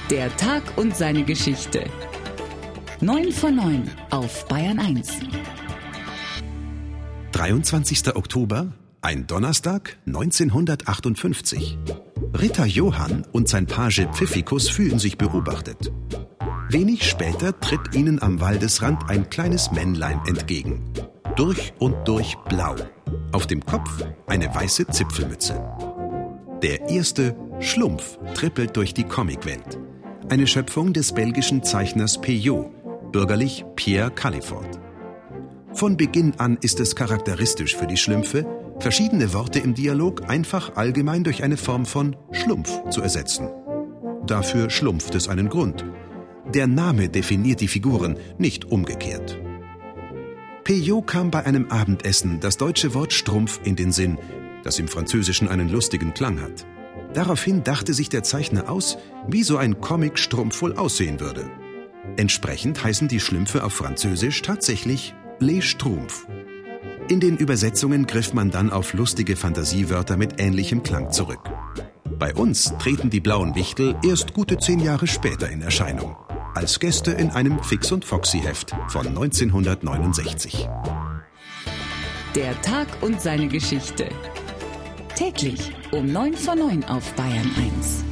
Der Tag und seine Geschichte. 9 von 9 auf Bayern 1. 23. Oktober, ein Donnerstag 1958. Ritter Johann und sein Page Pfiffikus fühlen sich beobachtet. Wenig später tritt ihnen am Waldesrand ein kleines Männlein entgegen. Durch und durch blau. Auf dem Kopf eine weiße Zipfelmütze. Der erste Schlumpf trippelt durch die Comicwelt. Eine Schöpfung des belgischen Zeichners Peyo, bürgerlich Pierre Califort. Von Beginn an ist es charakteristisch für die Schlümpfe, verschiedene Worte im Dialog einfach allgemein durch eine Form von Schlumpf zu ersetzen. Dafür schlumpft es einen Grund. Der Name definiert die Figuren, nicht umgekehrt. Peyo kam bei einem Abendessen das deutsche Wort Strumpf in den Sinn, das im Französischen einen lustigen Klang hat. Daraufhin dachte sich der Zeichner aus, wie so ein Comic-Strumpf wohl aussehen würde. Entsprechend heißen die Schlümpfe auf Französisch tatsächlich Les Schtroumpfs. In den Übersetzungen griff man dann auf lustige Fantasiewörter mit ähnlichem Klang zurück. Bei uns treten die blauen Wichtel erst gute 10 Jahre später in Erscheinung. Als Gäste in einem Fix und Foxy-Heft von 1969. Der Tag und seine Geschichte. Täglich um 9 von 9 auf Bayern 1.